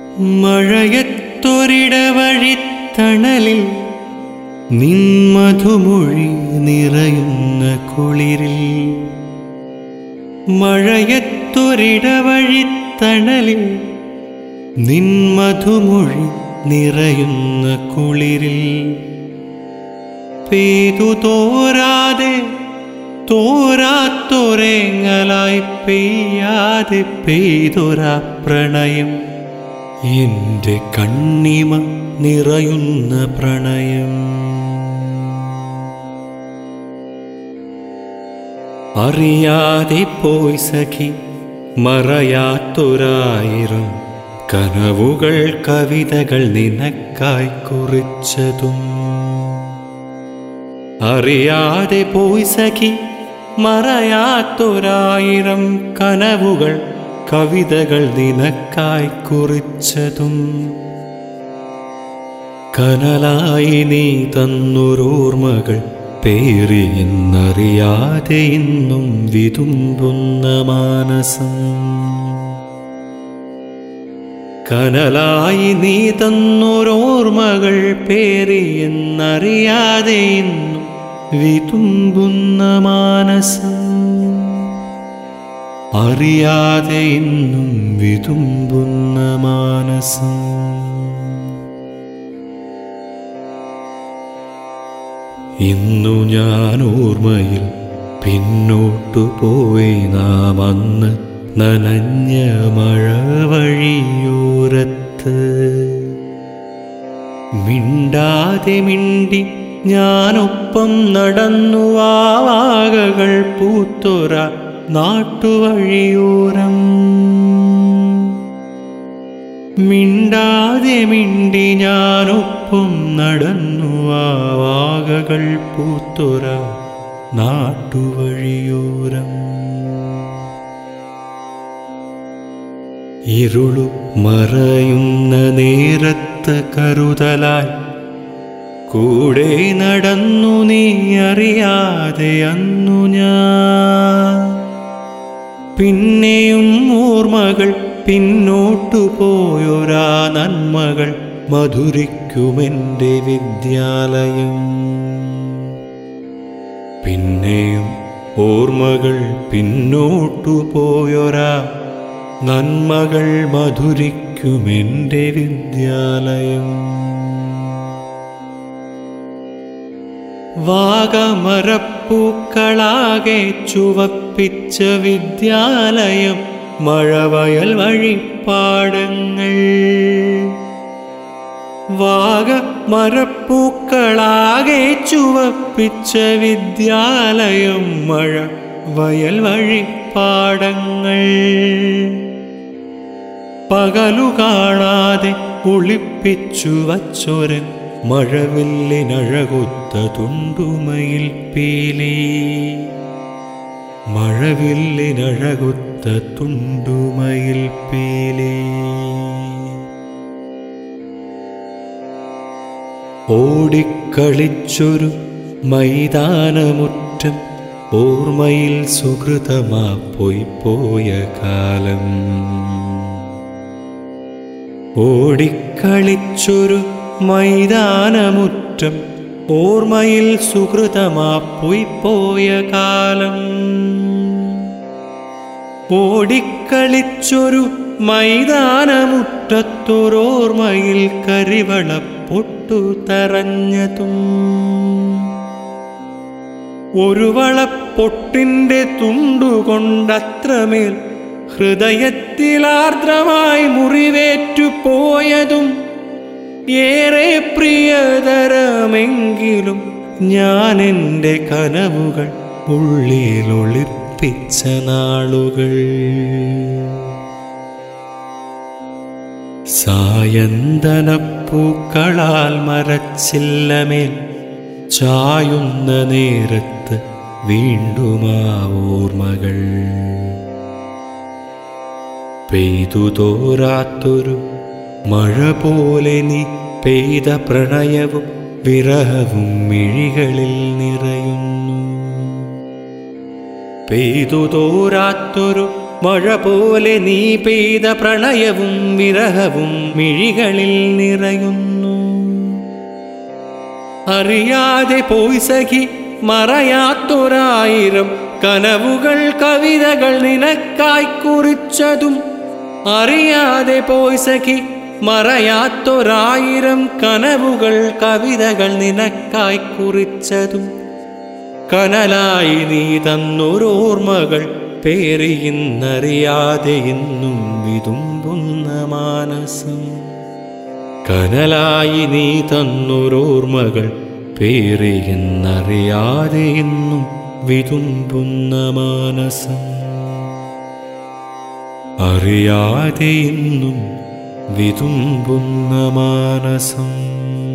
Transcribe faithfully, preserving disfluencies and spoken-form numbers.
മഴയത്തൊരിടവഴിത്തണലിൽ നിൻ മധുമൊഴി നിറയുന്ന കുളിരിൽ, മഴയത്തൊരിടവഴിത്തണലിൽ നിൻ മധുമൊഴി നിറയുന്ന കുളിരിൽ, പെയ്തു തോരാതെ തോരാത്തൊരേങ്ങലായി പെയ്യാതെ പെയ്തൊരാ പ്രണയം, എൻ്റെ കണ്ണിമ നിറയുന്ന പ്രണയം. അറിയാതെ പോയി സഖി മറയാത്തൊരായിരം കനവുകൾ കവിതകൾ നിനക്കായി കുറിച്ചതും. അറിയാതെ പോയി സഖി മറയാത്തൊരായിരം കനവുകൾ കവിതകൾ നിനക്കായി കുറിച്ചതും. കനലായി നീ തന്നൊരോർമ്മകൾ പേറി എന്നറിയാതെ ഇന്നും വിതുമ്പുന്ന മാനസം. കനലായി നീ തന്നൊരോർമ്മകൾ പേറി എന്നറിയാതെ ഇന്നും വിതുമ്പുന്ന മാനസം. അറിയാതെ ഇന്നും വിതുമ്പുന്ന മാനസം. ഇന്നു ഞാൻ ഓർമ്മയിൽ പിന്നോട്ടു പോയി നാം അന്ന് നനഞ്ഞ മഴവഴിയോരത്ത്. മിണ്ടാതെ മിണ്ടി ഞാനൊപ്പം നടന്നു ആ വാകകൾ പൂത്തൊര നാട്ടുവഴിയോരം. മിണ്ടാതെ മിണ്ടി ഞാനൊപ്പം നടന്നു ആ വാകകൾ പൂത്തൊര നാട്ടുവഴിയോരം. ഇരുളു മറയുന്ന നേരത്ത് കരുതലായി കൂടെ നടന്നു നീ അറിയാതെ അന്നു ഞാൻ. പിന്നെയും ഓർമ്മകൾ പിന്നോട്ടു പോയൊരാ നന്മകൾ മധുരിക്കുമെൻ്റെ വിദ്യാലയം. പിന്നെയും ഓർമ്മകൾ പിന്നോട്ടു പോയൊരാ നന്മകൾ മധുരിക്കുമെൻ്റെ വിദ്യാലയം. വാഗമരപ്പൂക്കളാകെ ചുവപ്പിച്ച വിദ്യാലയം, മഴവയൽ വഴിപ്പാടങ്ങൾ. വാഗമരപ്പൂക്കളാകെ ചുവപ്പിച്ച വിദ്യാലയം, മഴ വയൽ വഴിപ്പാടങ്ങൾ. പകലു കാണാതെ ഒളിപ്പിച്ചു വച്ചൊരൻ മഴവില്ലിനഴകൊത്ത തുണ്ടുമയിൽ പീലി. മഴവില്ലിനഴകൊത്ത തുണ്ടുമയിൽ പീലി. ഓടിക്കളിച്ചൊരു മൈതാനമുറ്റം, ഓർമ്മയിൽ സുഹൃതമാ പോയി പോയ കാലം. ഓടിക്കളിച്ചൊരു മൈതാനമുറ്റം, ഓർമ്മയിൽ സുഹൃതമാ പോയി പോയ കാലം. ഓടിക്കളിച്ചൊരു മൈതാനമുറ്റത്തൊരോർമ്മയിൽ കരിവളപ്പൊട്ടു തറഞ്ഞതും. ഒരു വളപ്പൊട്ടിൻ്റെ തുണ്ടുകൊണ്ടത്രമേൽ ഹൃദയത്തിലാർദ്രമായി മുറിവേറ്റു പോയതും. ഏറെ പ്രിയതരമെങ്കിലും ഞാൻ എൻ്റെ കനവുകൾ ഉള്ളിലൊളിപ്പിച്ച നാളുകൾ. സായന്തനപ്പൂക്കളാൽ മരച്ചില്ലമേൽ ചായുന്ന നേരത്ത് വീണ്ടും ആ ഓർമ്മകൾ. പെയ്തു തോരാത്തൊരു മഴ പോലെ നീ പെയ്ത പ്രണയവും വിരഹവും മിഴികളിൽ നിറയുന്നു. പെയ്തു തോരാത്തൊരു മഴ പോലെ നീ പെയ്ത പ്രണയവും വിരഹവും മിഴികളിൽ നിറയുന്നു. അറിയാതെ പോയി സഖി മറയാത്തൊരായിരം കനവുകൾ കവിതകൾ നിനക്കായി കുറിച്ചതും. അറിയാതെ പോയി സഖി മറയാത്തൊരായിരം കനവുകൾ കവിതകൾ നിനക്കായി കുറിച്ചതും. കനലായി നീ തന്നൊരോർമ്മകൾ പേറിയിന്നറിയാതെ ഇന്നും വിതുമ്പുന്ന മാനസം. കനലായി നീ തന്നൊരോർമ്മകൾ പേറിയെന്നറിയാതെ ഇന്നും വിതുമ്പുന്ന മാനസം. അറിയാതെ ഇന്നും വിതുമ്പുന്ന മാനസം.